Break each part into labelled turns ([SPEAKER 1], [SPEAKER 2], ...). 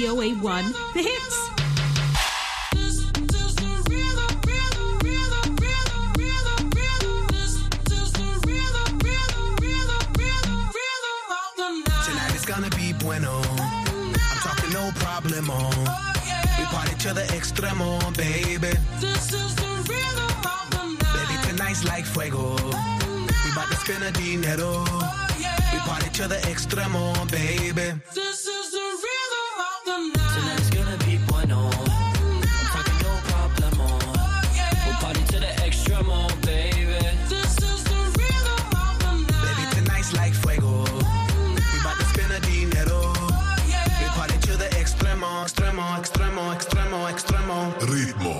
[SPEAKER 1] VOA1 The Hits.
[SPEAKER 2] Tonight is gonna be bueno. I'm talking no problemo. We party to the extremo, baby.
[SPEAKER 3] This is the rhythm of the night.
[SPEAKER 2] Baby, tonight's like fuego. We bout to spend a dinero. We party to the extremo, baby.
[SPEAKER 3] This is the rhythm of the night.
[SPEAKER 4] Tonight's gonna be bueno. I'm talking no problemo. We party to the extremo, baby.
[SPEAKER 3] This is the rhythm of the night.
[SPEAKER 2] Baby, tonight's like fuego. We bout to spend a dinero. We party to the extremo, extremo, extremo, extremo, extremo.
[SPEAKER 5] Ritmo.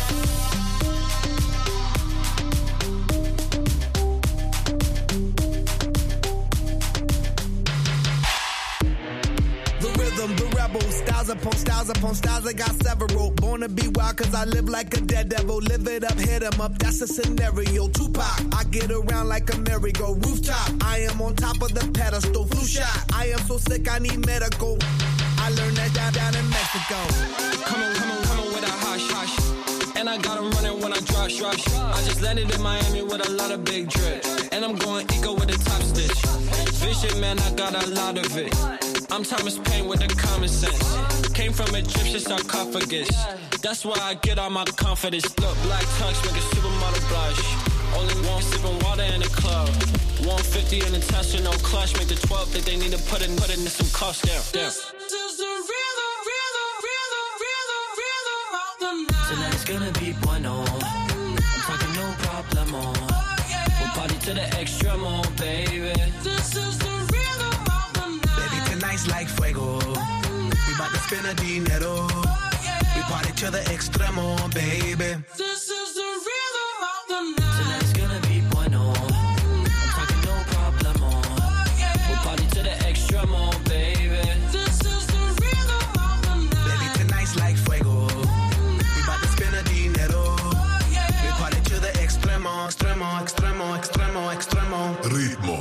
[SPEAKER 2] The rebel, styles upon styles, I got several. Born to be wild cause I live like a dead devil. Live it up, hit 'em up, that's a scenario. Tupac, I get around like a merry-go. Rooftop, I am on top of the pedestal. Flu shot, I am so sick I need medical. I learned that down in Mexico.
[SPEAKER 4] Come on with a hush, hush. And I got 'em running when I rush. I just landed in Miami with a lot of big drip. And I'm going eco with a top stitch. Vision, man, I got a lot of it. I'm Thomas Paine with the common sense. Came from Egyptian sarcophagus. That's why I get all my confidence. Look, black tux make a supermodel blush. Only one sipping water in the club. 150 in the Tesla, no clutch. Make the 12 think they need to put in some cost down.
[SPEAKER 3] This is the rhythm of the night.
[SPEAKER 4] Tonight's gonna be bueno. I'm talking no problemo. We'll party to the extremo, baby.
[SPEAKER 3] This is the rhythm of the night.
[SPEAKER 2] Baby, tonight's like fuego. We bout to spend a dinero. We party to the extremo, baby.
[SPEAKER 3] This is the rhythm of the night.
[SPEAKER 4] Tonight's gonna be bueno. I'm talking no problemo. We'll party to the extremo, baby.
[SPEAKER 3] This is the rhythm of the night.
[SPEAKER 2] Baby, tonight's like fuego. We bout to spend a dinero. We party to the extremo, extremo, extremo, extremo, extremo.
[SPEAKER 5] Ritmo.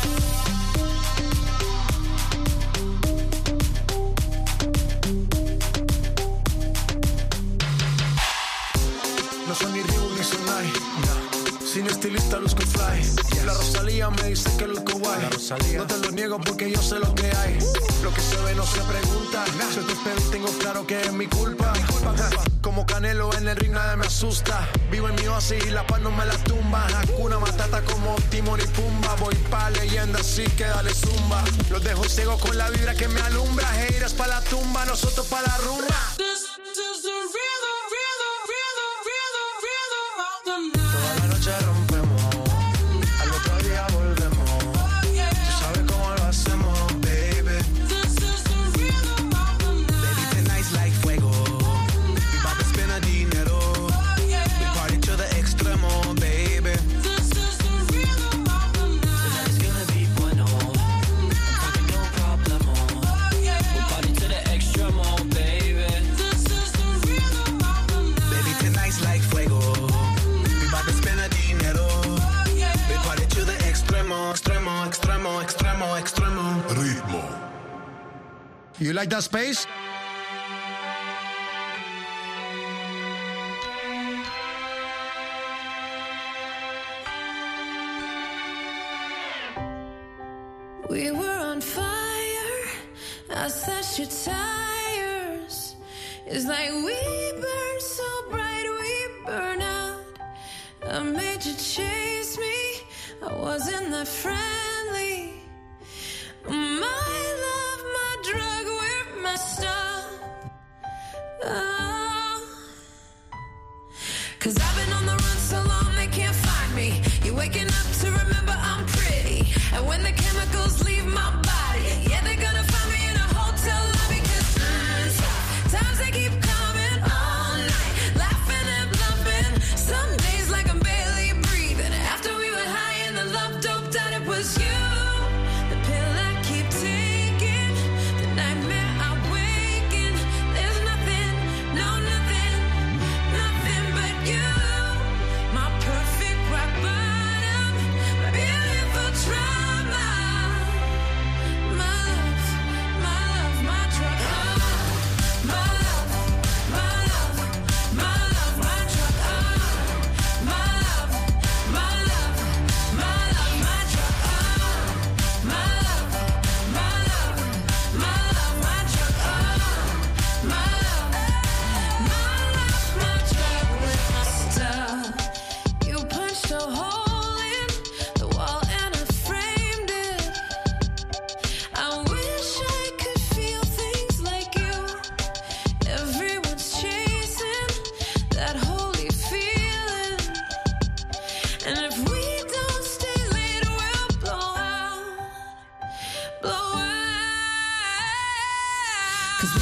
[SPEAKER 6] No son ni Reebok ni Sonai, sin estilista luzco fly. La Rosalía me dice que es lo que guay. No te lo niego porque yo sé lo que hay. Lo que se ve no se pregunta. Yo te espero y tengo claro que es mi culpa. Como Canelo en el ring nadie me asusta. Vivo en mi oasis y la paz no me la tumba. Hakuna Matata como Timon y Pumba. Voy pa' leyenda así que dale zumba. Los dejo ciego con la vibra que me alumbra. Heiras pa' la tumba, nosotros pa' la rumba.
[SPEAKER 3] This is the rhythm of the night.
[SPEAKER 6] Toda la noche rompemos, al otro día volvemos. Tú sabes cómo lo hacemos, baby.
[SPEAKER 3] This is the rhythm of the night.
[SPEAKER 2] Baby, tonight's like fuego. We bout to spend a dinero. We party to the extremo, baby.
[SPEAKER 3] This is the rhythm of the night.
[SPEAKER 4] Tonight's gonna be bueno. I'm talking no problemo. We'll party to the extremo, baby.
[SPEAKER 3] This is the rhythm of the night.
[SPEAKER 2] Baby, tonight's like fuego. We bout to spend a dinero. We party to the extremo, extremo, extremo, extremo, extremo.
[SPEAKER 5] Ritmo.
[SPEAKER 6] You like that space?
[SPEAKER 7] We were on fire, I set your tires. It's like we burn so bright, we burn out. I made you chase me, I wasn't that friendly. My love, my drug, we're messed up. Oh. 'Cause I've been on the run so long they can't find me. You're waking up to remember I'm pretty. And when the chemicals leave my body, yeah, they're gonna find me in a hotel lobby. 'Cause times they keep coming all night, laughing and bluffing. Some days like I'm barely breathing. After we were high and the love doped out, it was you. The pill I keep taking, the nightmare I wake in. There's nothing, no nothing, nothing but you. My perfect rock bottom, my beautiful trauma.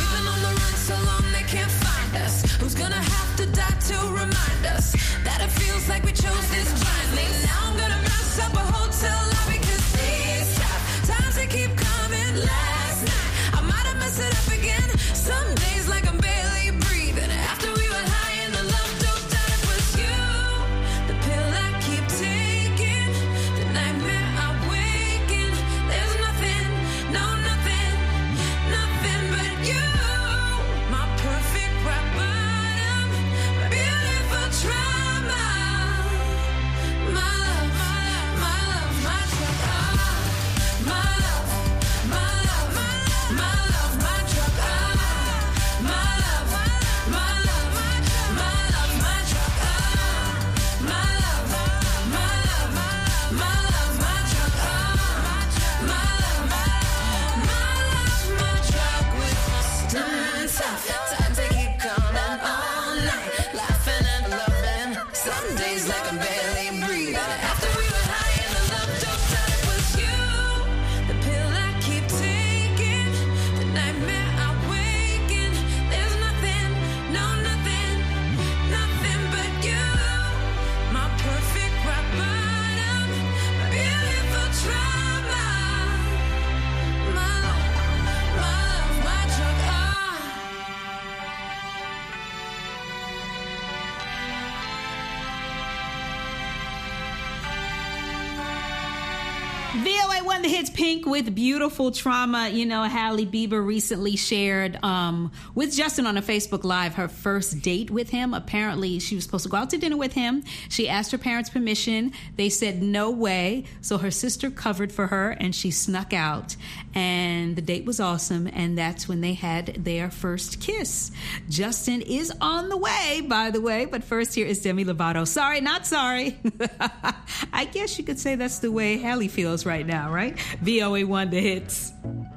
[SPEAKER 7] We've been on the run so long they can't find us. Who's gonna have to die to remind us that it feels like we chose this blindly? Now I'm gonna mess up a hotel lobby 'cause these tough times they keep coming. Last night I might have messed it up again. Some days like I'm barely breathing. After we were high and the love doped out, it was you. The pill I keep taking, the nightmare I wake in. There's nothing, no nothing, nothing but you. My perfect rock bottom, my beautiful trauma. My love, my love, my drug. My love, my love, my love, my drug. My love, my love, my love, my drug. My love, my love, my love, my drug. My love, my drug with my stunts. Times they keep coming all night, laughing and loving. Some days like I'm barely breathing. After we were high and the love doped out, it was you. The pill I keep taking, the nightmare I wake in. There's nothing, no nothing, nothing but you. My perfect rock bottom, my beautiful trauma. My love, my drug.
[SPEAKER 1] VOA One The Hits Pink with Beautiful Trauma. You know, Halle Bieber recently shared with Justin on a Facebook Live her first date with him. Apparently, she was supposed to go out to dinner with him. She asked her parents' permission. They said no way. So her sister covered for her and she snuck out. And the date was awesome. And that's when they had their first kiss. Justin is on the way, by the way. But first, here is Demi Lovato. Sorry, not sorry. I guess you could say that's the way Halle feels right now, right? VOA One The Hits.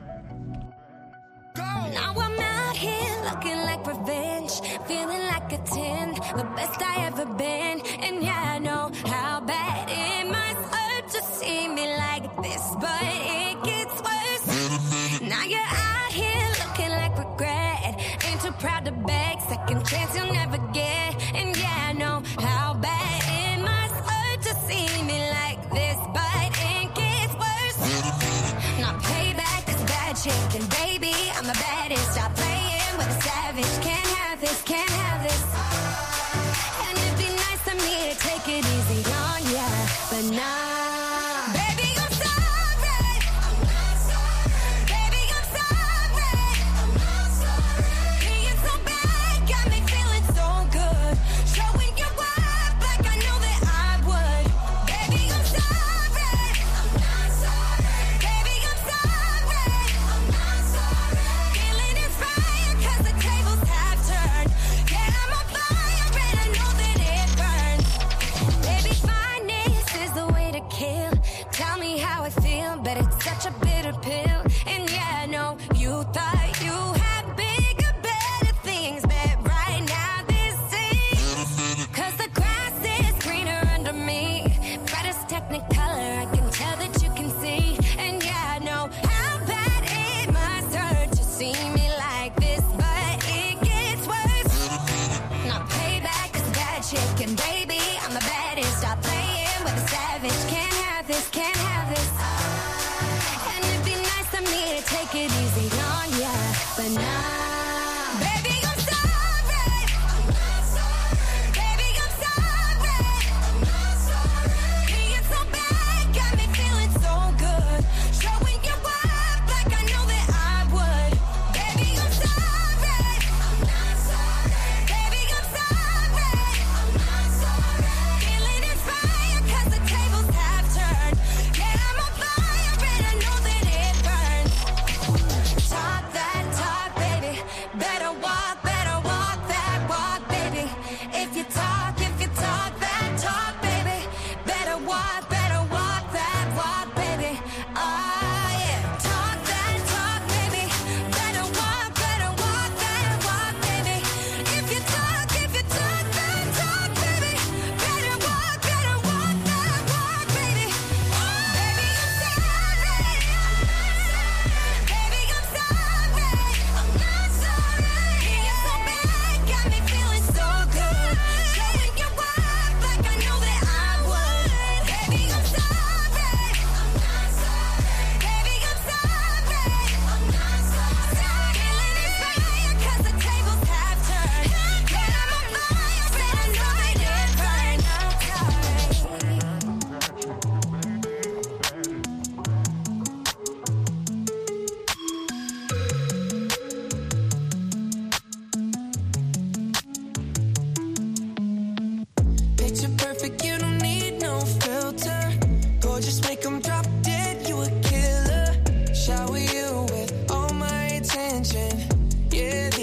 [SPEAKER 5] Now I'm out here looking like revenge, feeling like a 10, the best I ever been. And yeah, I know how bad it must hurt to see me like this, but it gets worse. Now you're out here looking like regret, ain't too proud to beg, second chance you'll never get. And yeah, I know how bad it must hurt to see me like this, but it gets worse. Now payback is bad chicken, baby, I'm the baddest. Stop playing with a savage. Can't have this, can't have this. And it'd be nice of me to take it easy on ya, but nah. Baby, I'm sorry. I'm not sorry. Baby, I'm sorry. I'm not sorry. Being so bad got me feeling so good. Showing you up like I know that I would. Baby, I'm sorry. I'm not sorry. Baby, I'm sorry. I'm not sorry. Feeling inspired 'cause the tables have turned. Yeah, I'm on fire and I know that it burns. Baby, fineness is the way to kill. Tell me how I feel, but it's such a bitter pill. And yeah, I know you thought you had bigger, better things, but right now this is 'cause the grass is greener under me. Brightest technicolor, I can tell that you can see. And yeah, I know how bad it must hurt to see me like this, but it gets worse. Now payback is bad chicken, baby, I'm the baddest. Stop playing with a savage. Can't have this, can't have this. And it'd be nice of me to take it easy on ya, but nah. Baby, I'm sorry. I'm not sorry. Baby, I'm sorry. I'm not sorry. Being so bad got me feeling so good. Showing you up like I know that I would. Baby, I'm sorry. I'm not sorry. Baby, I'm sorry. I'm not sorry. Feeling inspired 'cause the tables have turned. Yeah, I'm on fire and I know that it burns. Talk that talk, baby. Better walk, better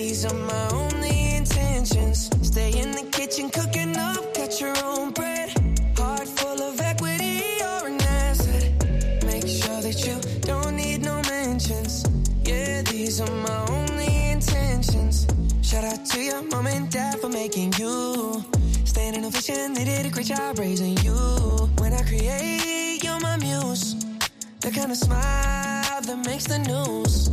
[SPEAKER 8] these are my only intentions. Stay in the kitchen cooking up, cut your own bread. Heart full of equity, you're an asset. Make sure that you don't need no mentions. Yeah, these are my only intentions. Shout out to your mom and dad for making you. Standing ovation, they did a great job raising you. When I create, you're my muse. The kind of smile that makes the news.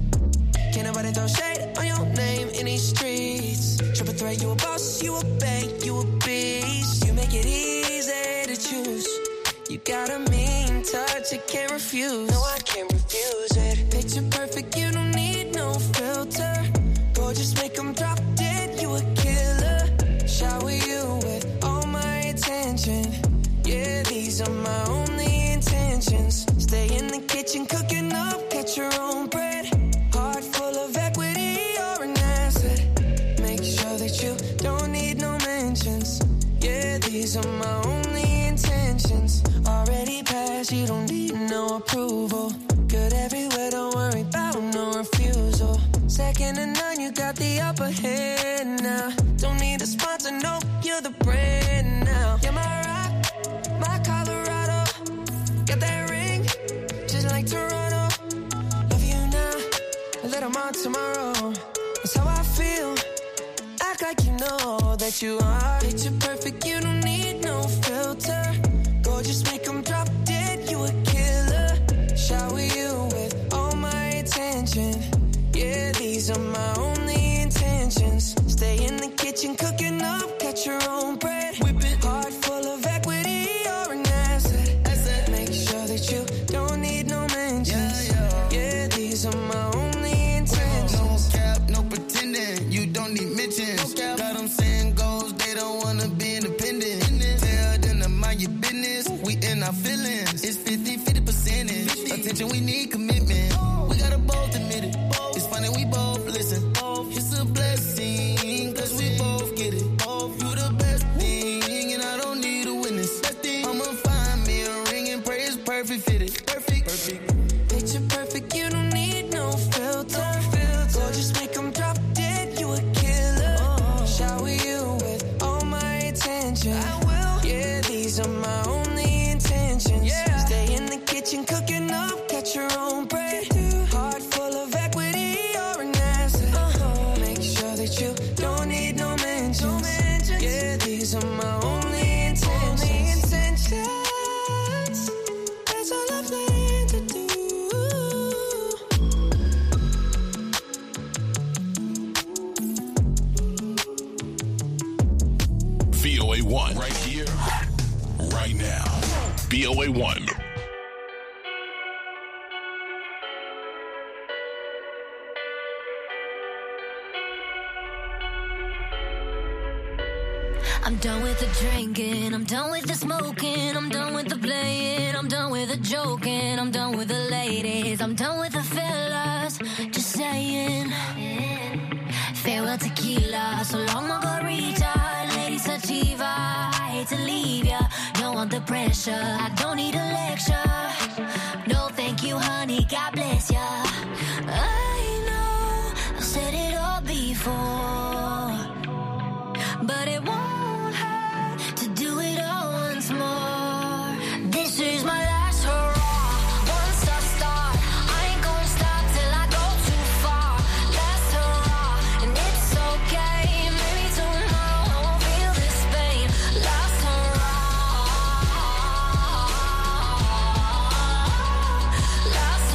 [SPEAKER 8] Can't nobody throw shade on your name in these streets. Triple threat, you a boss, you a bank, you a beast. You make it easy to choose. You got a mean touch, I can't refuse. No, I can't refuse it. Picture perfect, you don't need no filter. Gorgeous, make them drop dead, you a killer. Shower you with all my attention. Yeah, these are my only intentions. Stay in the kitchen cooking up, cut your own bread. Heart full of equity, you're an asset. Make sure that you don't need no mentions. Yeah, these are my only intentions. Already passed, you don't need no approval. Good everywhere, don't worry about no refusal. Second to none, you got the upper hand now. Don't need a sponsor, no, you're the brand now. You're my rock, my Colorado. Got that ring, just like Toronto. Love you now, a little more tomorrow. That's how I feel. Act like you know that you are. Picture perfect, you don't need no filter. Gorgeous, make them drop dead, you a killer. Shower you with all my attention. Yeah, these are my only intentions. Stay in the kitchen cooking up, cut your own bread. Heart full of equity, you're an asset. Make sure that you don't need no mentions. Yeah, these are my only intentions.
[SPEAKER 9] No cap, no pretending, you don't need mentions. Got them saying goals, they don't wanna be independent. Tell them to mind your business, we in our feelings. It's 50% percentage. Attention, we need commitment. We gotta both admit it. It's funny, we both listen. It's a blessing, cause we both get it. You the best thing, and I don't need a witness. I'ma find me a ring and pray it's perfect fitted. Perfect.
[SPEAKER 8] Picture perfect, you don't need no filter. Gorgeous, make them drop dead, you a killer. Shower you with all my attention. I will. Yeah, these are my only intentions. Stay in the kitchen cooking up, cut your own bread. Heart full of equity, you're an asset. Make sure that you don't need no mentions. Yeah, these are my only intentions. That's all I plan to do.
[SPEAKER 10] VOA1 right here, right now. VOA1.
[SPEAKER 5] I'm done with the drinking, I'm done with the smoking, I'm done with the playing, I'm done with the joking, I'm done with the ladies, I'm done with the fellas, just saying. Farewell tequila, so long margarita, lady sativa, I hate to leave ya, don't want the pressure, I don't need a lecture, no thank you honey, God bless ya. I know, I've said it all before, but it won't to do it all once more. This is my last hurrah. Once I start, I ain't gonna stop till I go too far. Last hurrah, and it's okay. Maybe tomorrow I won't feel this pain. Last hurrah. Last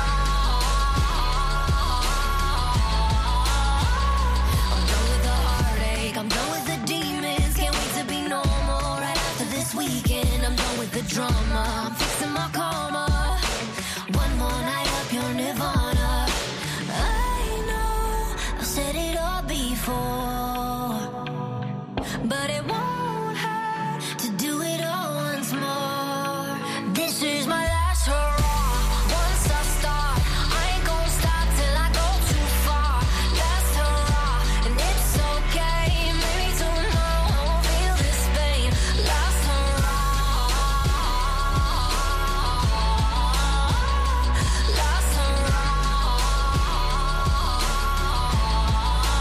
[SPEAKER 5] hurrah. I'm done with the heartache. I'm done with the demons. Can't wait to be normal right after this weekend. I'm done with the drama. I'm fixing my karma. One more night up your nirvana. I know I've said it all before, but it won't hurt to do it all once more. This is my last hurrah. Once I start, I ain't gonna stop till I go too far. Last hurrah, and it's okay. Maybe tomorrow I won't feel this pain. Last hurrah. Last hurrah.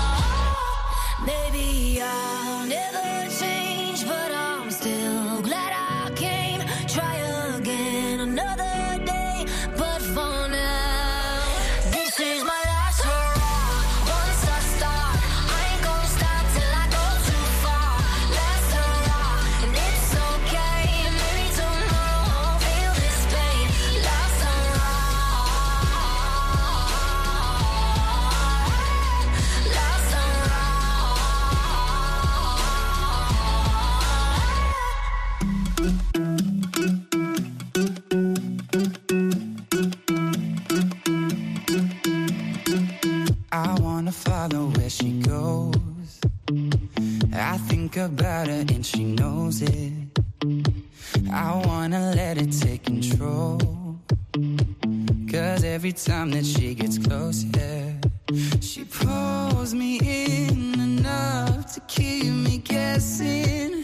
[SPEAKER 11] follow where she goes. I think about her and she knows it. I wanna let it take control. Cause every time that she gets close, yeah, she pulls me in enough to keep me guessing.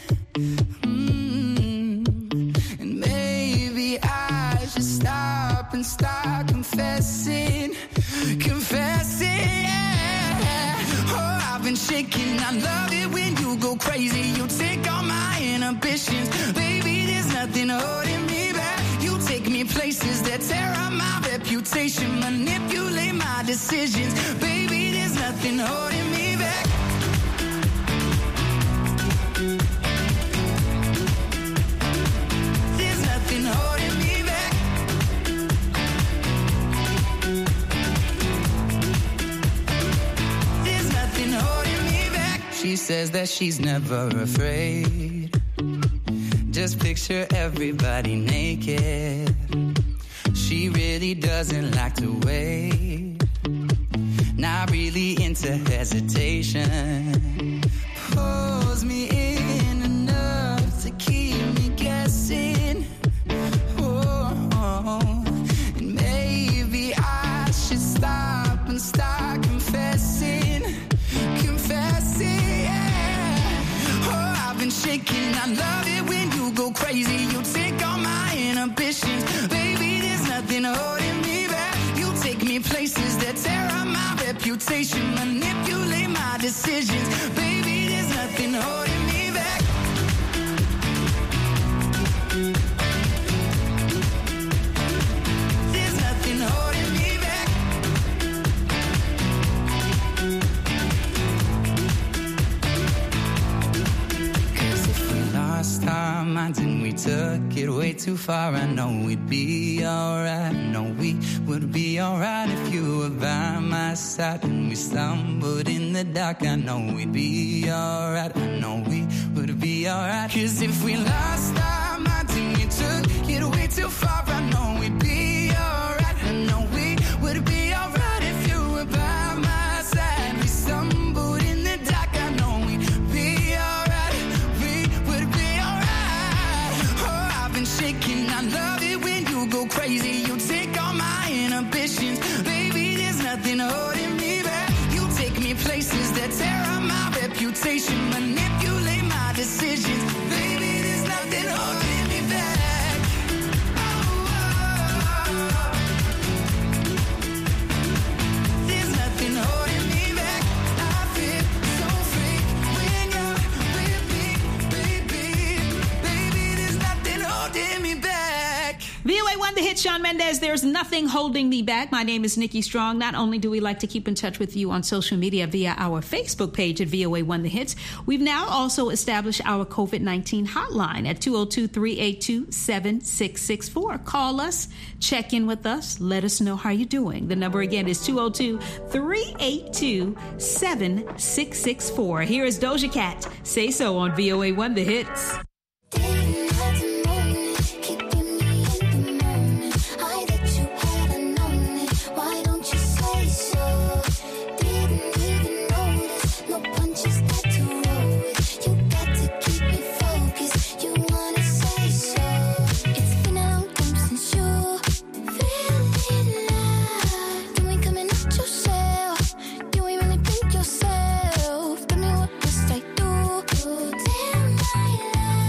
[SPEAKER 11] And maybe I should stop and start confessing. Yeah. Oh, I've been shaking. I love it when you go crazy. You take all my inhibitions. Baby, there's nothing holding me back. You take me places that tear up my reputation, manipulate my decisions. Baby, there's nothing holding me back. There's nothing holding me back. There's nothing holding me back. She says that she's never afraid. Just picture everybody naked. She really doesn't like to wait. Not really into hesitation. Pulls me in enough to keep me guessing. Oh, and maybe I should stop and start confessing. Yeah. Oh, I've been shaking. I love it when you go crazy. You take all my inhibitions. Baby, there's nothing holding me back. You take me places that tear up my reputation, manipulate my decisions. Baby, there's nothing holding me back. There's nothing holding me back. Cause if we lost our minds and we took it way too far, I know we'd be alright. I know we would be alright if you were by my side. And we stumbled in the dark, I know we'd be alright. I know we would be alright. Cause if we lost our minds and we took it way too far, I know we'd be alright. I know we would be alright if you were by my side. We stumbled in the dark, I know we'd be alright. We would be alright. Oh, I've been shaking. I love it when you go crazy. You take all my inhibitions. Baby, there's nothing holding me back. You take me places that tear up my reputation, manipulate my decisions. Baby, there's nothing holding me back. There's nothing holding me back. I feel so free when you're with me, baby. Baby, there's nothing holding me back.
[SPEAKER 1] VOA1 The Hit, Shawn Mendes, There's Nothing Holding Me Back. My name is Nikki Strong. Not only do we like to keep in touch with you on social media via our Facebook page at VOA1 The Hits, we've now also established our COVID-19 hotline at 202-382-7664. Call us, check in with us, let us know how you're doing. The number again is 202-382-7664. Here is Doja Cat, Say So on VOA1 The Hits.
[SPEAKER 5] Yourself, tell me what must I do? Damn my life.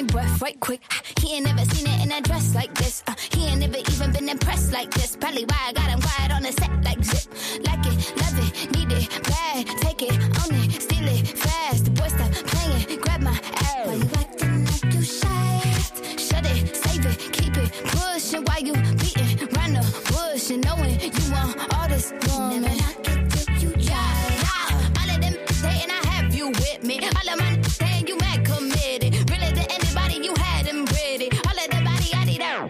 [SPEAKER 5] my breath right quick. He ain't never seen it in a dress like this. He ain't never even been impressed like this. Probably why I got him quiet on the set like zip. Like it, love it, need it, bad. Take it, own it, steal it, fast. The boy stop playing, grab my ass. Why you acting like you shy? Shut it, save it, keep it pushing. While you beating round the bush and knowing you want all this woman. Never knock it till you try. All of them saying I have you with me. All of my saying you mad committed. Really to anybody you had them pretty. All of the body I need out.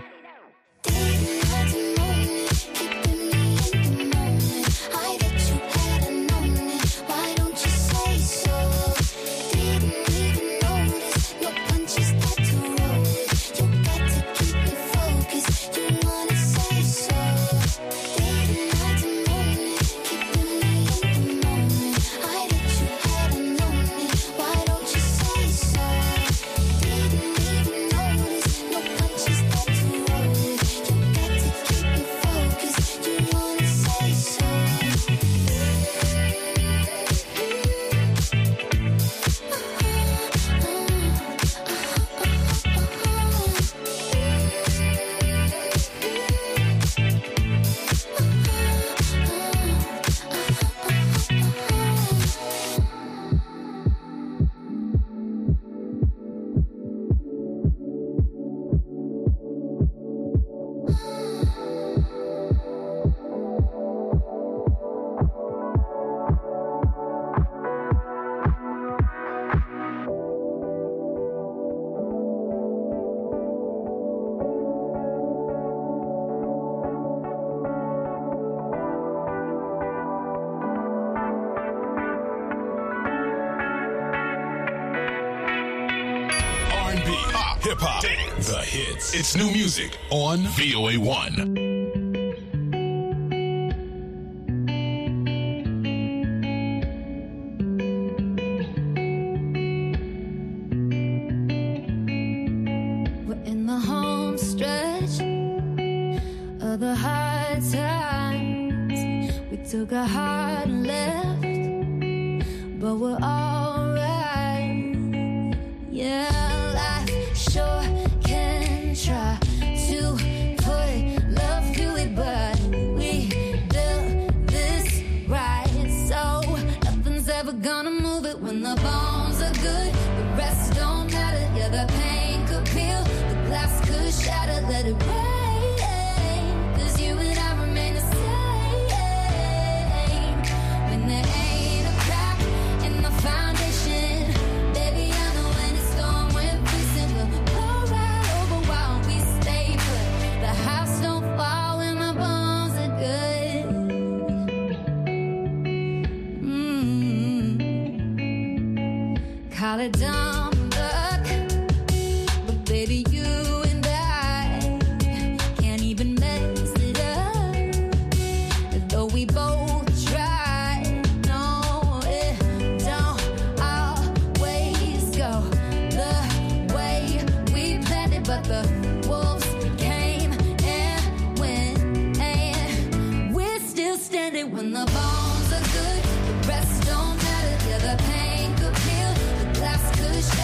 [SPEAKER 10] Hip hop, the hits. It's new music on VOA1.
[SPEAKER 5] We're in the home stretch of the hard times. We took a hard left, but we're alright. Yeah. Sure can try to put love to it, but we built this right, so nothing's ever gonna move it. When the bones are good, the rest don't matter. Yeah, the pain could peel, the glass could shatter. Let it rain, 'cause you and I remain the same. When there ain't a crack in the foundation, baby, I know when it's gone, we're facing. We'll go right over while we stay put. The house don't fall when my bones are good. Call it dumb luck, but baby, you and I can't even mess it up. Though we both try, no, it don't always go the way we planned it. But the wolves came and went, and we're still standing. When the bones are good, the rest don't matter. Yeah, the pain could peel, the glass could shatter.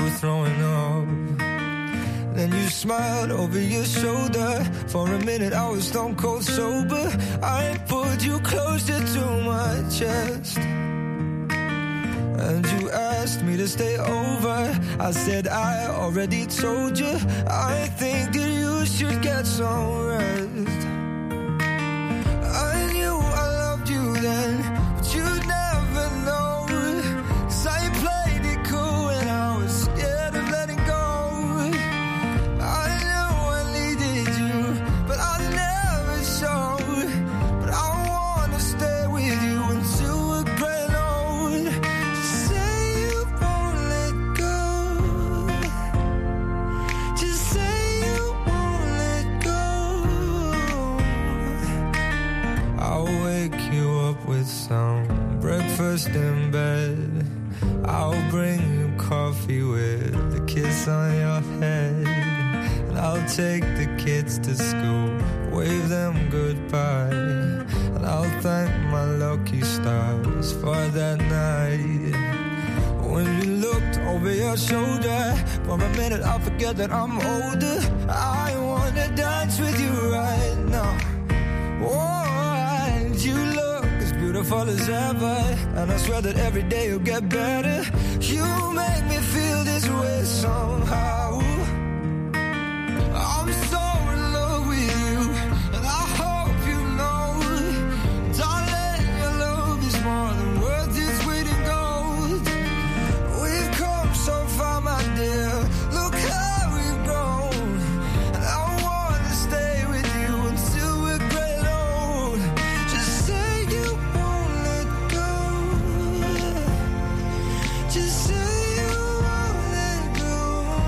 [SPEAKER 12] were throwing up. Then you smiled over your shoulder. For a minute I was stone cold sober. I pulled you closer to my chest, and you asked me to stay over. I said I already told you. I think that you should get some rest. I knew I loved you then, but you'd never know. 'Cause I played it cool and I was scared of letting go. I know I needed you, but I never showed. But I wanna stay with you until we're grown old. Just say you won't let go. Just say you won't let go. I'll wake you up with some breakfast in bed. I'll bring you coffee with a kiss on your head. And I'll take the kids to school, wave them goodbye. And I'll thank my lucky stars for that night. When you looked over your shoulder, for a minute I forget that I'm older. I wanna dance with you right now. Oh, and you look as beautiful as ever, and I swear that every day you'll get better. You make me feel this way somehow. I'm so in love with you, and I hope you know, darling, your love is more than worth its weight in gold. We've come so far, my dear, look how we've grown. And I wanna stay with you until we're great old. Just say you won't let go. Just say you won't let go.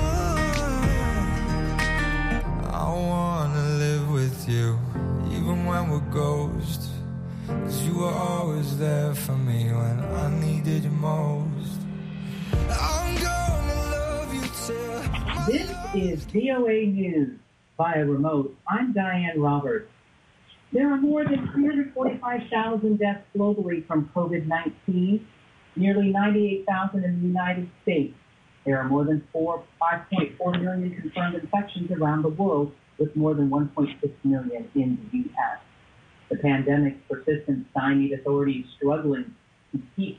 [SPEAKER 12] I wanna live with you, even when we're ghosts. 'Cause you were always there for me when I needed you most. I'm gonna love you till
[SPEAKER 13] This is VOA News via remote. I'm Diane Roberts. There are more than 345,000 deaths globally from COVID-19, nearly 98,000 in the United States. There are more than 5.4 million confirmed infections around the world, with more than 1.6 million in the U.S. The pandemic's persistence stymied authorities struggling to keep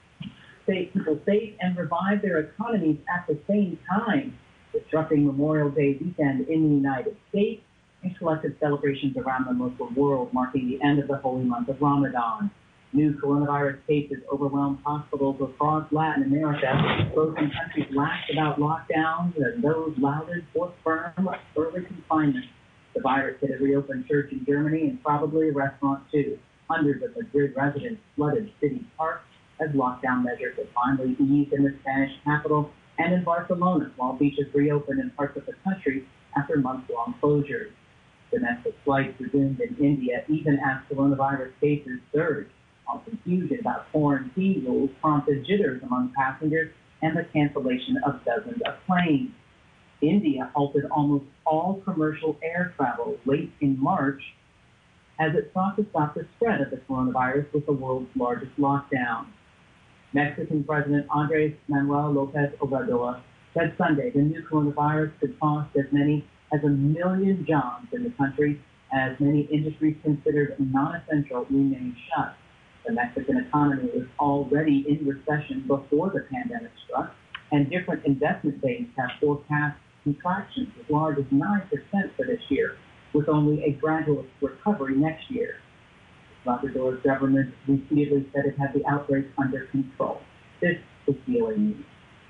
[SPEAKER 13] people safe and revive their economies at the same time, disrupting Memorial Day weekend in the United States and collective celebrations around the Muslim world, marking the end of the holy month of Ramadan. New coronavirus cases overwhelmed hospitals across Latin America. Both in countries laughed about lockdowns and those lauded for firm early confinement. The virus hit a reopened church in Germany and probably a restaurant too. Hundreds of Madrid residents flooded city parks as lockdown measures have finally eased in the Spanish capital and in Barcelona, while beaches reopened in parts of the country after months-long closures. Domestic flights resumed in India even as coronavirus cases surged, while confusion about quarantine rules prompted jitters among passengers and the cancellation of dozens of planes. India halted almost all commercial air travel late in March as it sought to stop the spread of the coronavirus with the world's largest lockdown. Mexican President Andrés Manuel López Obrador said Sunday the new coronavirus could cost as many as 1 million jobs in the country, as many industries considered non-essential remain shut. The Mexican economy was already in recession before the pandemic struck, and different investment banks have forecast contractions as large as 9% for this year, with only a gradual recovery next year. Salvador's government repeatedly said it had the outbreak under control. This is VOA News.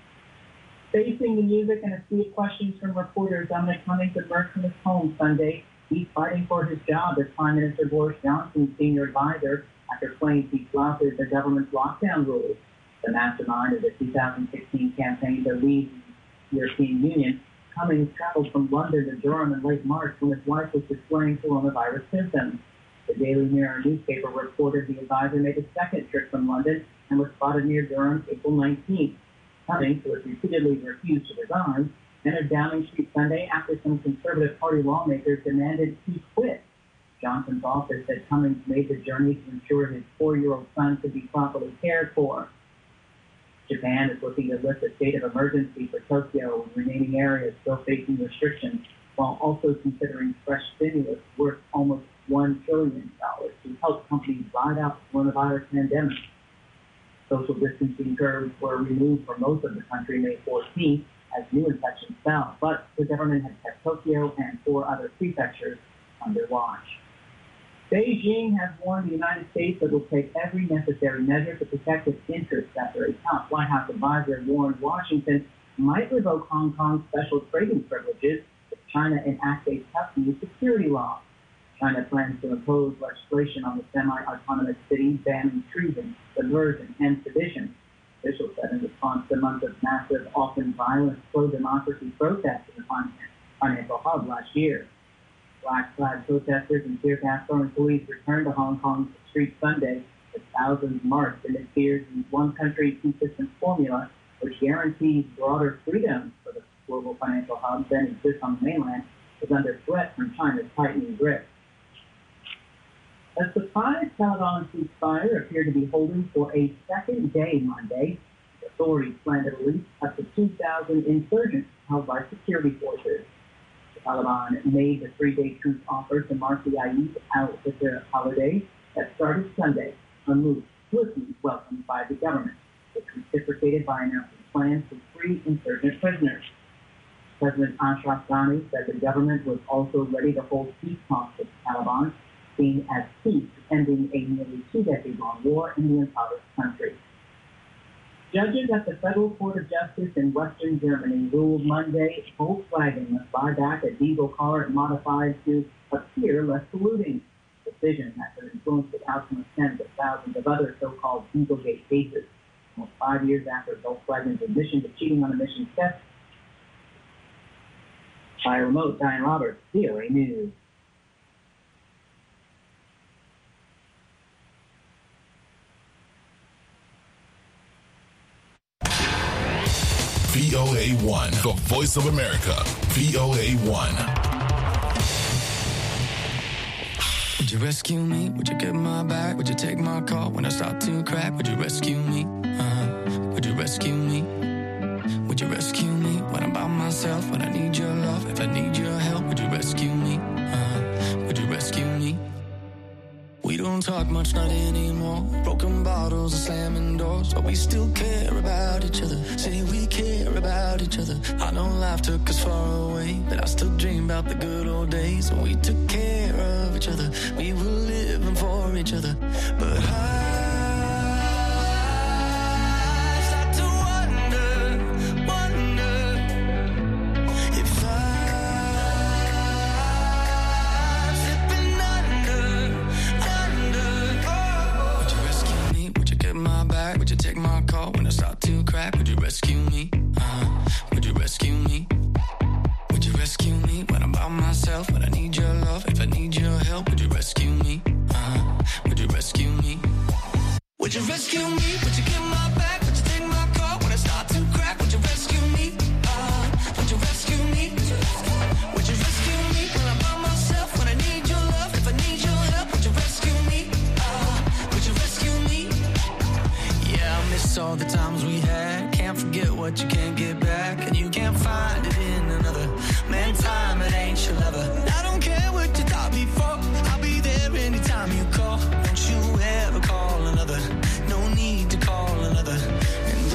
[SPEAKER 13] Facing the music and a sea of questions from reporters, Dominic Cummings emerged from his home Sunday. He's fighting for his job as Prime Minister Boris Johnson's senior advisor after claims he flouted the government's lockdown rules. The mastermind of the 2016 campaign to lead the European Union, Cummings traveled from London to Durham in late March when his wife was displaying coronavirus symptoms. The Daily Mirror newspaper reported the advisor made a second trip from London and was spotted near Durham April 19th. Cummings, who has repeatedly refused to resign, entered Downing Street Sunday after some Conservative Party lawmakers demanded he quit. Johnson's office said Cummings made the journey to ensure his 4-year-old son could be properly cared for. Japan is looking to lift a state of emergency for Tokyo and remaining areas still facing restrictions, while also considering fresh stimulus worth almost $1 trillion to help companies ride out the coronavirus pandemic. Social distancing curves were removed for most of the country May 14th as new infections fell, but the government has kept Tokyo and 4 other prefectures under watch. Beijing has warned the United States that it will take every necessary measure to protect its interests after a top White House advisor warned Washington might revoke Hong Kong's special trading privileges if China enacts a tough new security law. China plans to impose legislation on the semi-autonomous city banning treason, subversion, and sedition. Officials said in response to months of massive, often violent, pro-democracy protests in the financial hub last year. Black-clad protesters and tear gas-throwing police returned to Hong Kong's streets Sunday as thousands marched amid fears in one country, two systems formula, which guarantees broader freedom for the global financial hub than exists on the mainland, is under threat from China's tightening grip. A surprise Taliban ceasefire appeared to be holding for a second day Monday. Authorities plan to release up to 2,000 insurgents held by security forces. The Taliban made the 3-day truce offer to mark the Eid al-Fitr holiday that started Sunday, a move swiftly welcomed by the government, which reciprocated by announcing plans to free insurgent prisoners. President Ashraf Ghani said the government was also ready to hold peace talks with the Taliban, seen as key to ending a nearly 2-decade-long war in the impoverished country. Judges at the Federal Court of Justice in Western Germany ruled Monday Volkswagen must buy back a diesel car it modified to appear less polluting. The decision that could influence the outcome of tens of thousands of other so-called Dieselgate cases, almost 5 years after Volkswagen's admission to cheating on emissions tests. By remote, Diane Roberts, VOA News.
[SPEAKER 10] VOA1, the voice of America. VOA1.
[SPEAKER 11] Would you rescue me? Would you get my back? Would you take my call when I start to crack? Would you rescue me? Would you rescue me? Would you rescue me when I'm by myself? When I need your love? If I need your help, would you rescue me? Would you rescue me? We don't talk much, not anymore. Broken bottles and slamming doors, but we still care about each other. Say we care about each other. I know life took us far away, but I still dream about the good old days when we took care of each other. We were living for each other. But I start to wonder if I'm slipping under. Would you rescue me? Would you get my back? Would you take my call when I start to crack? Would you rescue me? Would you rescue me? Would you rescue me when I'm by myself? When I need your love? If I need your help, would you rescue me? Would you rescue me? Would you rescue me? Would you get my back? Would you take my call when I start to crack? Would you rescue me? Would you rescue me? Would you rescue me when I'm by myself? When I need your love? If I need your help, would you rescue me? Would you rescue me? Yeah, I miss all the times we had. Can't forget what you can't get back, and you can't find it in another. Man, time, it ain't your lover. I don't care what you thought before. I'll be there anytime you call. Don't you ever call another. No need to call another. And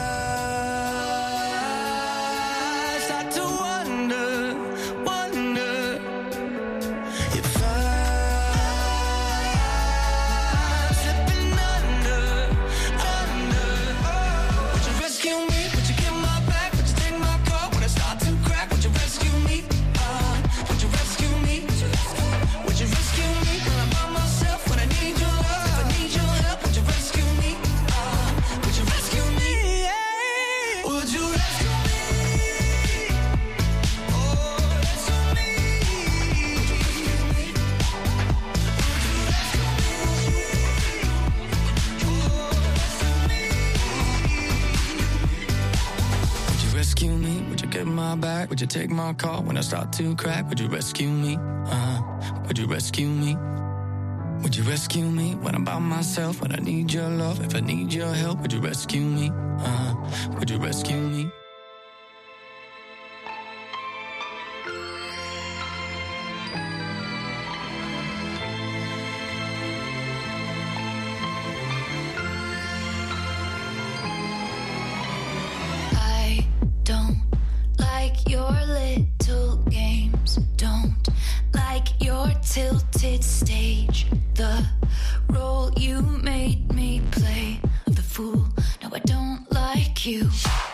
[SPEAKER 11] I start to wonder if I'm slipping under. Would you rescue me? Would you get my back? Would you take my call when I start to crack? Would you rescue me? Would you rescue me? Would you rescue me when I'm by myself? When I need your love? If I need your help, would you rescue me? Would you rescue me? Would you rescue me? Oh, rescue me. Would you rescue me? Would you rescue me? Would you get my back? Would you take my call when I start to crack? Would you rescue me? Would you rescue me? Would you rescue me when I'm by myself? When I need your love, if I need your help, would you rescue me? Would you rescue me?
[SPEAKER 7] I don't like your little games. Don't like your tilted stage. The role you made me play of the fool. No, I don't like you.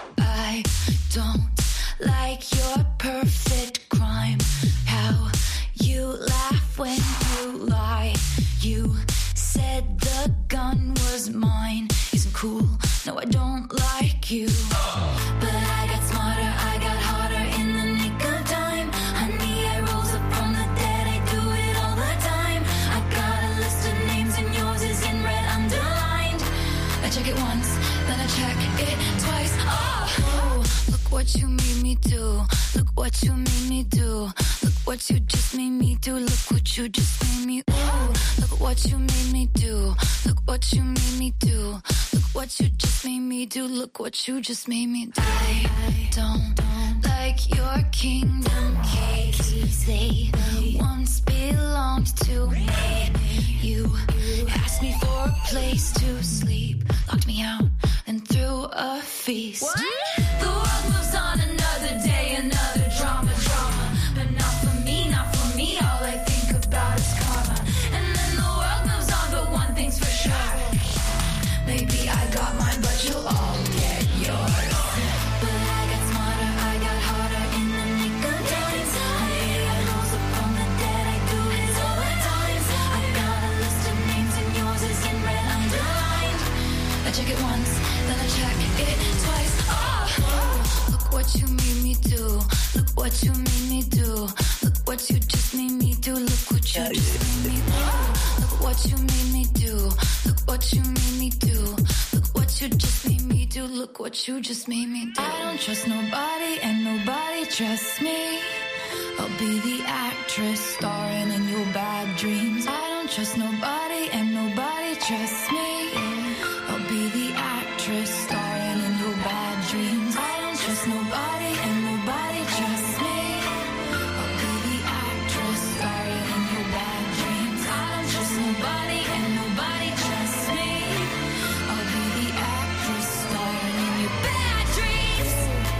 [SPEAKER 7] I don't like your perfect crime. How you laugh when you lie. You said the gun was mine. Isn't cool. No, I don't like you. But I got smarter, I got harder in the nick of time. Honey, I rose up from the dead, I do it all the time. I got a list of names and yours is in red underlined. I check it once, then I check it twice. Oh, look what you made me do. Look what you made me do. Look what you just made me do. Look what you just made me do. Look what you made me do. Look what you made me do. Look what you just made me do. Look what you just made me do. I don't like your kingdom keys. They once belonged to me. You asked me for a place to sleep, locked me out, and threw a feast. The world moves on another day, another drama. But not for me, not for me. All I think about is karma. And then the world moves on, but one thing's for sure. Maybe I got mine, but you'll all get yours. But I got smarter, I got harder in the nick of time. Honey, I rose up from the dead, I do it all the time. I got a list of names and yours is in red underlined. I check it once, then I check it twice. Oh, look what you made me do. Look what you made me do. Look what you just made me do. Look what you just made me do. Look what you made me do. Look what you made me do. Look what you just made me do. Look what you just made me do. I don't trust nobody and nobody trusts me. I'll be the actress starring in your bad dreams. I don't trust nobody and nobody trusts me. I'll be the actress starring in your bad dreams. I don't trust nobody and nobody trusts me. I'll be the actress starring in your bad dreams. I don't trust nobody and nobody trusts me. I'll be the actress starring in your bad dreams.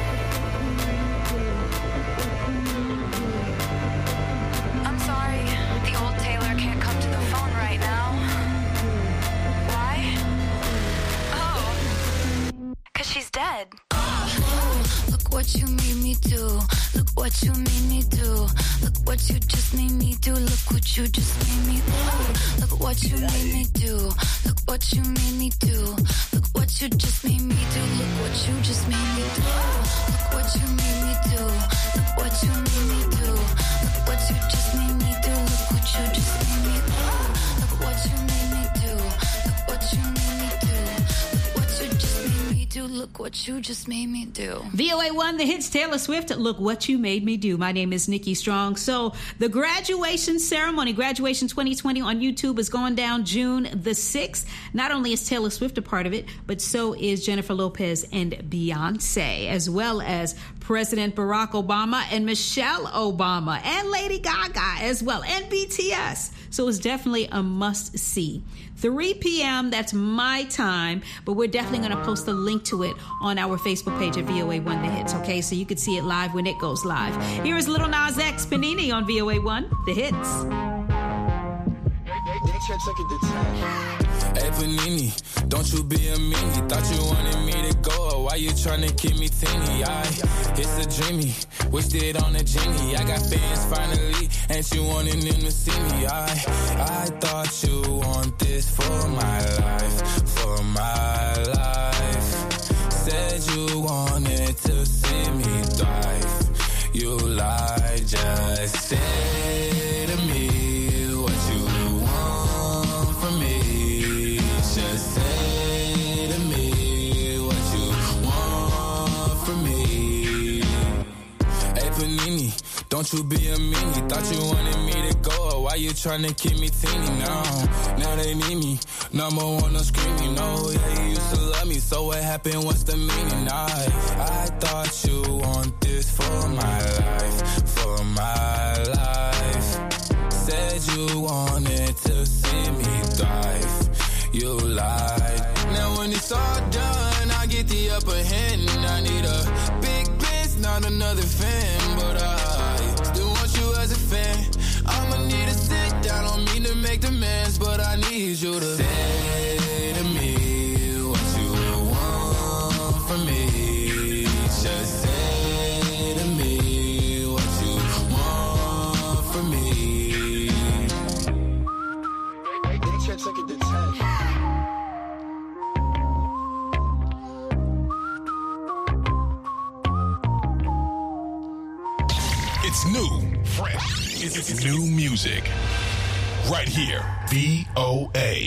[SPEAKER 7] I'm sorry, the old Taylor can't come to the phone right now. Why? Oh, 'cause she's dead. Look what you made me do. Look what you made me do. Look what you just made me do. Look what you just made me do. Look what you made me do. Look what you made me do. Look what you just made me do. Look what you just made me do. Look what you made me do. Look what you made me do. Look what you just made me do. Look what you just made me do. Look what you made me do. Look what you made me do. Look what you just made me do. Look what you just made me do.
[SPEAKER 1] VOA1, the hits, Taylor Swift, Look What You Made Me Do. My name is Nikki Strong. So the graduation ceremony, Graduation 2020 on YouTube is going down June the 6th. Not only is Taylor Swift a part of it, but so is Jennifer Lopez and Beyonce, as well as President Barack Obama and Michelle Obama and Lady Gaga as well, and BTS. So it's definitely a must-see. 3 p.m., that's my time, but we're definitely going to post a link to it on our Facebook page at VOA1 The Hits, okay? So you can see it live when it goes live. Here is Lil Nas X, Panini on VOA1 The Hits.
[SPEAKER 14] Hey Panini, don't you be a meanie. Thought you wanted me to go, why you tryna keep me teeny? It's a dreamy, wished it on a genie. I got fans finally, ain't you wanting them to see me? I thought you want this for my life, for my life. Said you wanted to see me thrive. You lied, just say to me what you want from me. Just say to me what you want from me. Hey Panini, Don't you be a meanie. Thought you wanted me to go. Why you tryna keep me teeny now? Now they need me. Number one, I'm screaming. No, yeah, you used to love me. So what happened? What's the meaning? I thought you want this for my life. For my life. Said you wanted to see me thrive. You lied. Now when it's all done, I get the upper hand. I need a big bitch, not another fan. But I still want you as a fan. I'ma need to sit down, don't mean to make demands, but I need you to say to me what you want from me. Just say to me what you want from me. Check it, the tag.
[SPEAKER 10] It's new, fresh. It's new music. Right here. VOA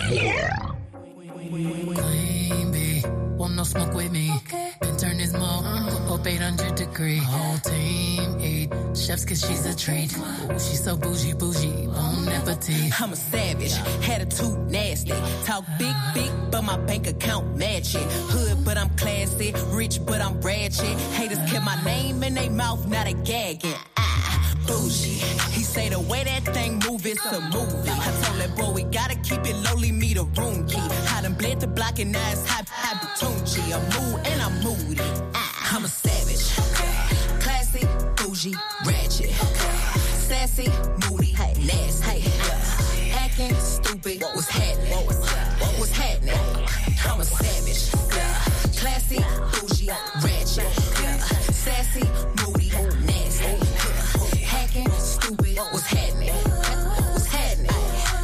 [SPEAKER 10] 1.
[SPEAKER 15] Queen bee, want no smoke with me. Been turn this smoke up 800 degree. Whole team eat chefs cause she's a treat. Ooh, she's so bougie, bon appetit.
[SPEAKER 16] I'm a savage, attitude nasty. Talk big, but my bank account match it. Hood, but I'm classy. Rich, but I'm ratchet. Haters kept my name in their mouth, not a gagging. Bougie. He say the way that thing move, it's a movie. I told that boy we gotta keep it lowly, me the room key. I done bled the block and now it's hot Tunchi. I'm mood and I'm moody. I'm a savage. Classy, bougie, ratchet. Sassy, moody, nasty. Acting stupid, what's happening? What's happening? I'm a savage. Classy, bougie, ratchet. Sassy, moody, nasty. Hacking, stupid, what's happening? What's happening?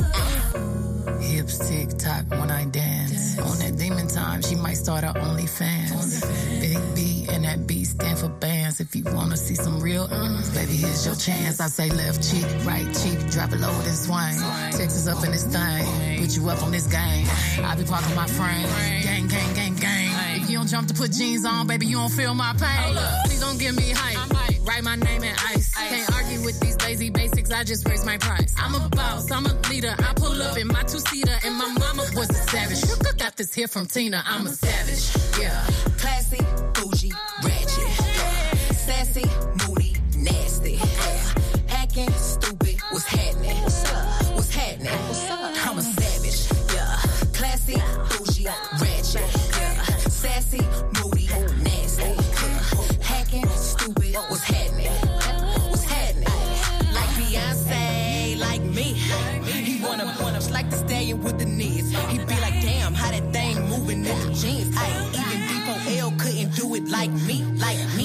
[SPEAKER 15] Hips tick tock when I dance. On that demon time, she might start her OnlyFans. Big B and that B stand for bands. If you wanna see some real baby, here's your chance. I say left cheek, right cheek, drop it low and swing. Texas up in this thing, put you up on this game. I be parking my frame, gang, gang, gang, gang. If you don't jump to put jeans on, baby, you don't feel my pain. Please don't give me hype. Write my name in ice. Can't argue with these lazy basics, I just raise my price. I'm a boss, I'm a leader. I pull up in my two-seater, and my mama was a savage. You got this here from Tina, I'm a savage. Yeah.
[SPEAKER 16] Classy, bougie, ratchet. Sassy, moody, nasty. Acting stupid, what's happening? What's happening? I'm a savage. Yeah. Classy, bougie, ratchet. Sassy, moody, nasty. Hacking, stupid, what's happening? What's happening? Like Beyonce, like me. He wanna like the stallion with the knees. He be like, damn, how that thing moving in the jeans. Even D4L couldn't do it like me, like me.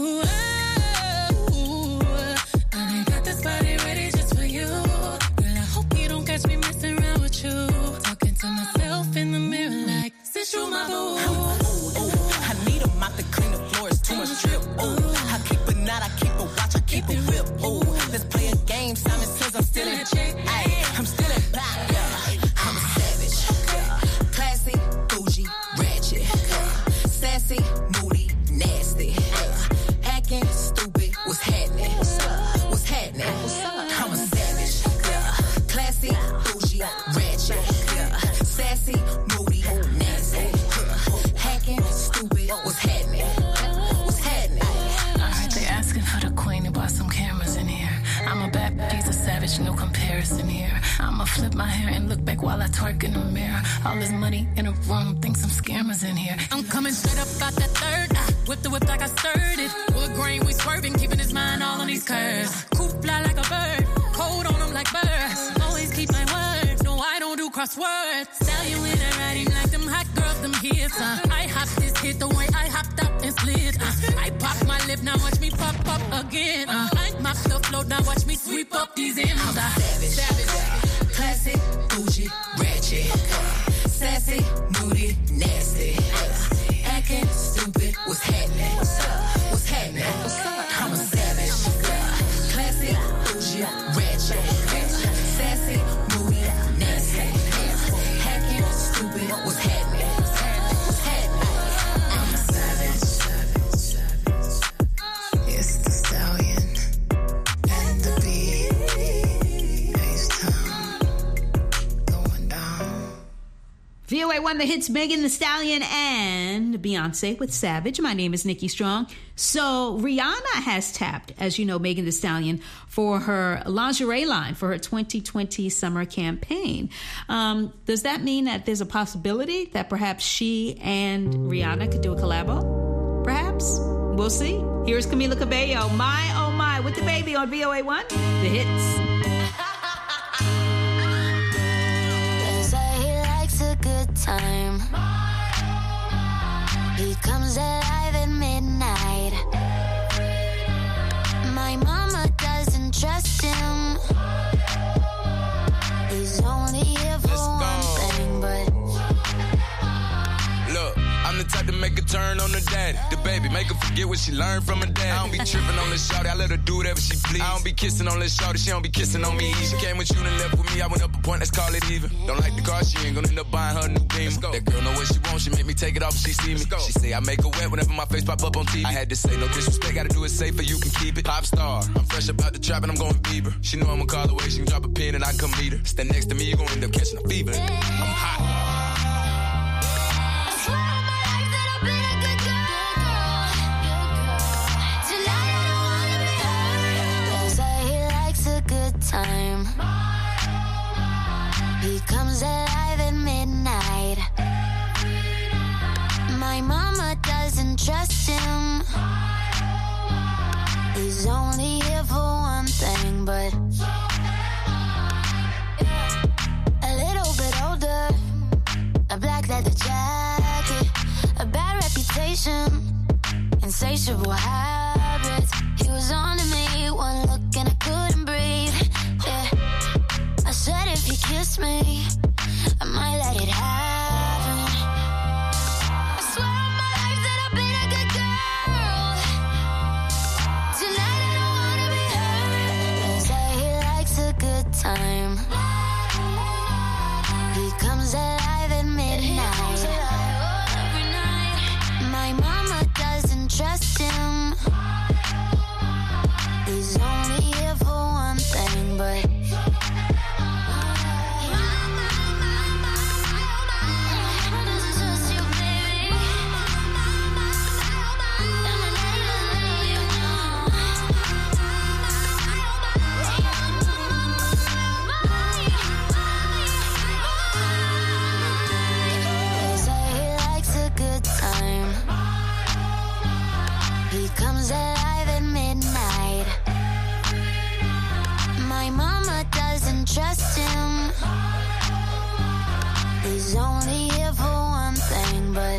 [SPEAKER 15] I got this body ready just for you. Girl, I hope you don't catch me messing around with you. Talking to myself in the mirror like, since you my boo.
[SPEAKER 16] I need a mop to clean the floors, too much drip. I keep a knot, I keep a watch, I keep a whip. Let's play a game. Simon says I'm still in check. I'm still in back. I'm a savage. Classy, bougie, ratchet. Sassy, moody, nasty. Acting stupid, what's happening? What's happening? I'm a savage. Classy, bougie, ratchet. Sassy, moody, nasty. Hacking, stupid, what's happening? What's happening?
[SPEAKER 15] Alright, they asking for the queen and bought some cameras in here. I'm a bad piece of savage, no comparison here. I'ma flip my hair and look back while I twerk in the mirror. All this money in a room, think some scammers in here. I'm coming straight up out that third. Whip the whip like I stirred it. Wood grain, we swerving, keeping his mind all on these curves. Coop fly like a bird, cold on him like birds. Always keep my word, no I don't do crosswords. Stallion when I ride him like them hot girls, them hits. I hop this hit the way I hopped up and slid. I pop my lip, now watch me pop up again. I mop the flow, now watch me sweep up these M's.
[SPEAKER 16] I'm savage. Classy, bougie, ratchet. Sassy, moody, nasty. Acting stupid, what's happening? What's happening? I'm a savage. Classy, bougie, ratchet. Sassy, moody, nasty. Hacking, stupid, what's happening? What's happening? I'm a savage.
[SPEAKER 15] It's the stallion.
[SPEAKER 1] VOA1, the hits Megan Thee Stallion and Beyonce with Savage. My name is Nikki Strong. So Rihanna has tapped, as you know, Megan Thee Stallion for her lingerie line for her 2020 summer campaign. Does that mean that there's a possibility that perhaps she and Rihanna could do a collabo? Perhaps. We'll see. Here's Camila Cabello, My Oh My, with the baby on VOA1, the hits.
[SPEAKER 5] They say he likes a good time. He comes alive at midnight. My mama doesn't trust him. He's only here for one thing, but
[SPEAKER 14] Look, I'm the type to make a turn on the daddy. The baby, make her forget what she learned from her dad. I don't be tripping on this shawty, I let her do whatever she please. I don't be kissing on this shawty, she don't be kissing on me. She came with you and left with me, I went up a point, let's call it even. Don't like the car, she ain't gonna end up buying her a new Beamer. That girl know what she wants, she make me take it off if she see me. She say I make her wet whenever my face pop up on TV. I had to say no disrespect, gotta do it safer, you can keep it. Pop star, I'm fresh about the trap and I'm going Bieber. She know I'ma call away, she can drop a pin and I come meet her. Stand next to me, you gon' end up catching a fever. I'm hot.
[SPEAKER 5] time. He comes alive at midnight. My mama doesn't trust him. He's only here for one thing, but a little bit older, a black leather jacket, a bad reputation, insatiable habits. He was on to me, one look and I couldn't breathe. Yeah, I said if he kissed me, I might let it happen. I swear on my life that I've been a good girl. Tonight I don't wanna be hurt. They say he likes a good time. He comes alive at midnight. Every night. My mama doesn't trust him. He's only here for one thing, but they say he likes a good time. He comes alive at midnight. My mama doesn't trust him. He's only here for one thing, but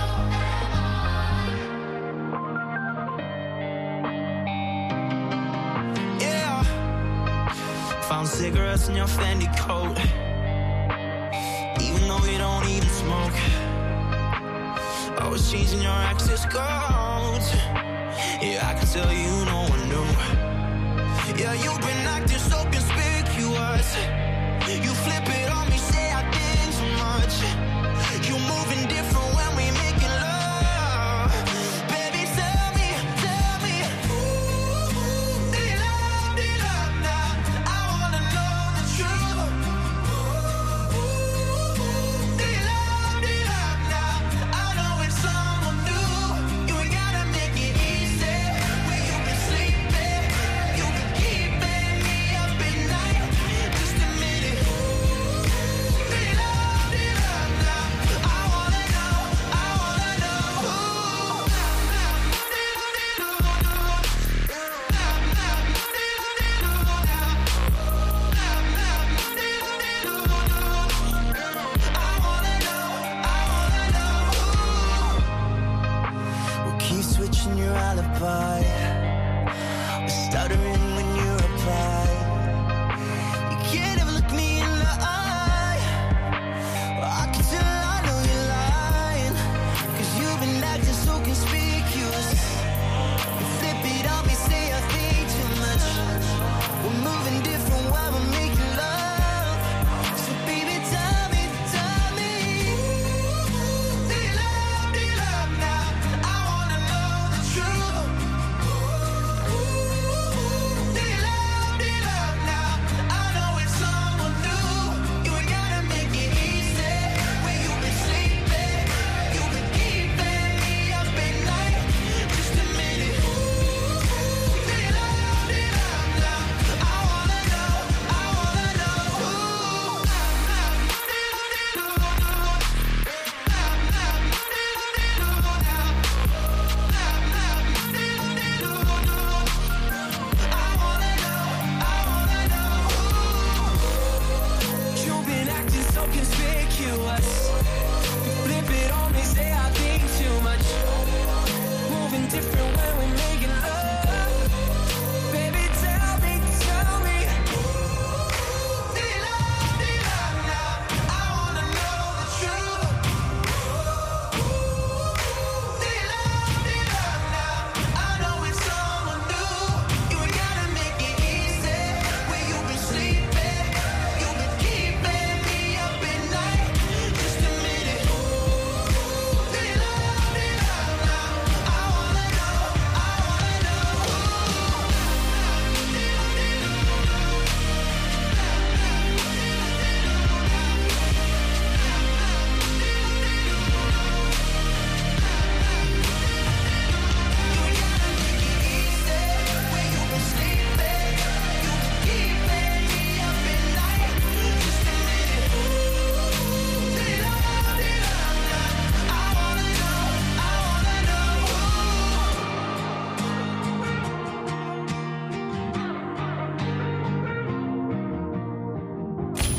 [SPEAKER 17] yeah. Found cigarettes in your Fendi coat, even though you don't even smoke. Always changing your access codes. Yeah, I can tell you no one knew. Yeah, you've been acting so conspicuous. You flip it on me, say I did too much. You moving different when we making love. Baby, tell me, ooh, do you love now? I wanna know the truth. Ooh, do you love now? I know it's someone new. You ain't gotta make it easy. When you been sleeping, you been keeping me up at night. Just admit it. Ooh, do you love now? I wanna know. We'll keep switching your alibi. We're stuttering when you reply. You can't ever look me in the eye. Well, I can tell I know you're lying. 'Cause you've been acting so conspicuous. You flip it on me, say I think too much. We're moving different while we're making love. So baby, tell me, do you love now? I wanna know the truth.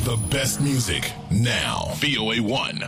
[SPEAKER 10] The best music now. VOA1.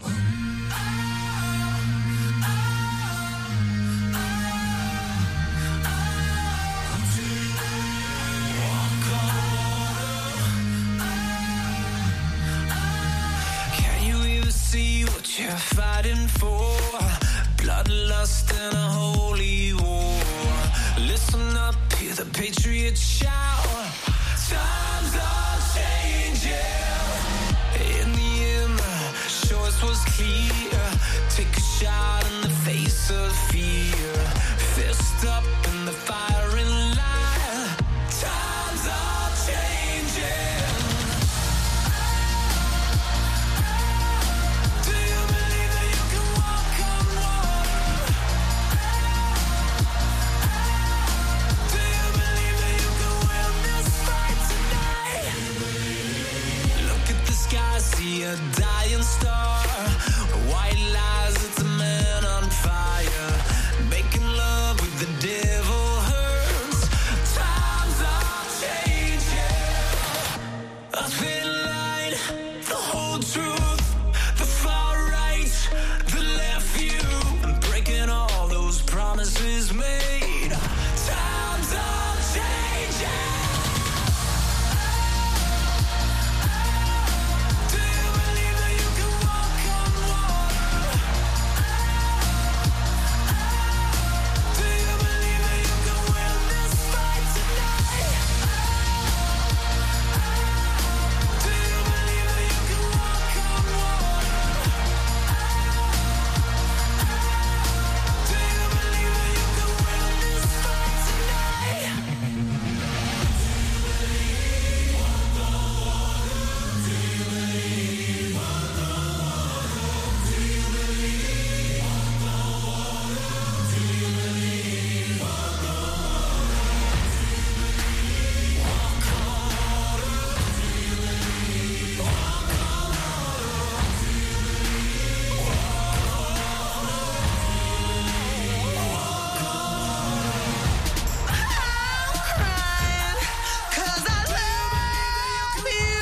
[SPEAKER 8] Can you even see what you're fighting for? Bloodlust and a holy war. Listen up, hear the patriots shout. Times are changing. In the end, the choice was clear. Take a shot in the face of fear. Fist up in the firing line. Times are changing. Do you believe that you can walk on water? Do you believe that you can win this fight tonight? Look at the sky, see a dying star. White lies, it's a man on fire. Making love with the devil hurts. Times are changing. A thin line, the whole truth, the far right, the left view, and breaking all those promises made. Times are changing. Do you believe that you can walk on water? Do you believe that you can win this fight tonight? Do you believe that you can walk on water? Do you believe that you can win this fight tonight? Cause I love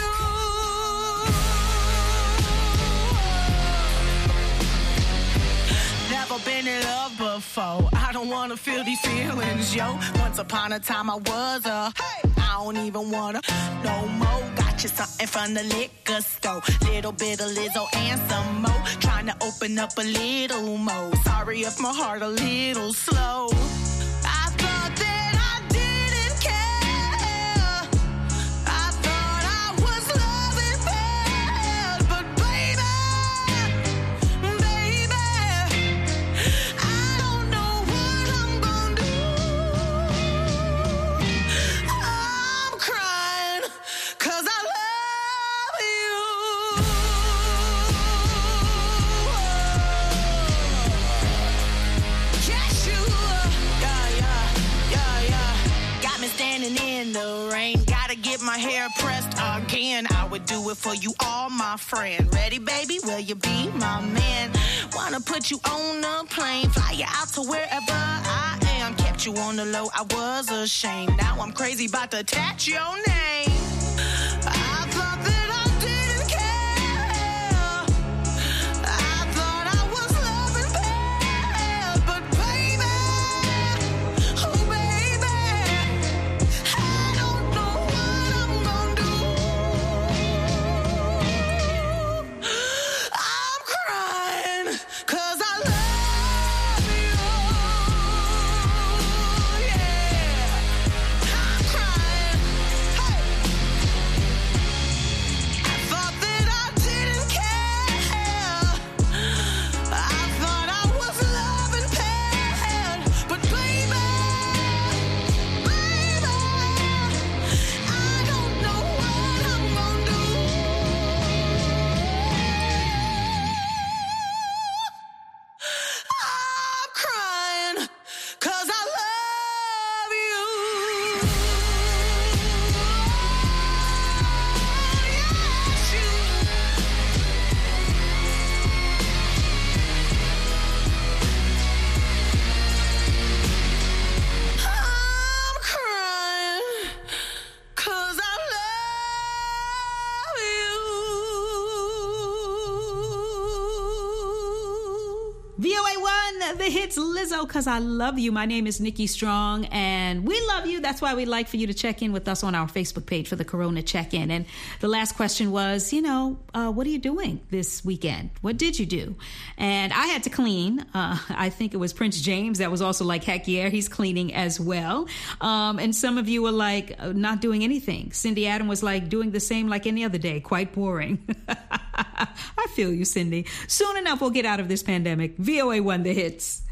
[SPEAKER 8] you. Never been in love before. I don't wanna feel these feelings, yo. Once upon a time I was a I don't even wanna no more. Got you something from the liquor store. Little bit of Lizzo and some more. Trying to open up a little more. Sorry if my heart a little slow. I thought that I didn't care. I thought I was loving bad. But baby, I don't know what I'm gonna do. I'm crying 'cause I love you. Yes, you are. Yeah. Got me standing in the rain. Gotta get my hair pressed again. I would do it for you, all my friend. Ready, baby? Will you be my man? Wanna put you on a plane, fly you out to wherever I am. Kept you on the low, I was ashamed. Now I'm crazy about to attach your name. I thought that I didn't care. I thought I was loving bad. But baby, oh baby, I don't know what I'm gonna do. I'm crying 'cause I love you. Yeah, I'm crying. Hey. I thought that I didn't care. I thought I was loving bad. But baby, I don't know what I'm gonna do. I'm crying 'cause I love you. Yes, you. I'm crying 'cause I love you.
[SPEAKER 1] hits, Lizzo, because I love you. My name is Nikki Strong, and we love you. That's why we'd like for you to check in with us on our Facebook page for the Corona check-in. And the last question was, what are you doing this weekend? What did you do? And I had to clean. I think it was Prince James that was also like, heck yeah, he's cleaning as well. And some of you were like, not doing anything. Cindy Adam was like, doing the same like any other day. Quite boring. I feel you, Cindy. Soon enough, we'll get out of this pandemic. VOA1 The Hits.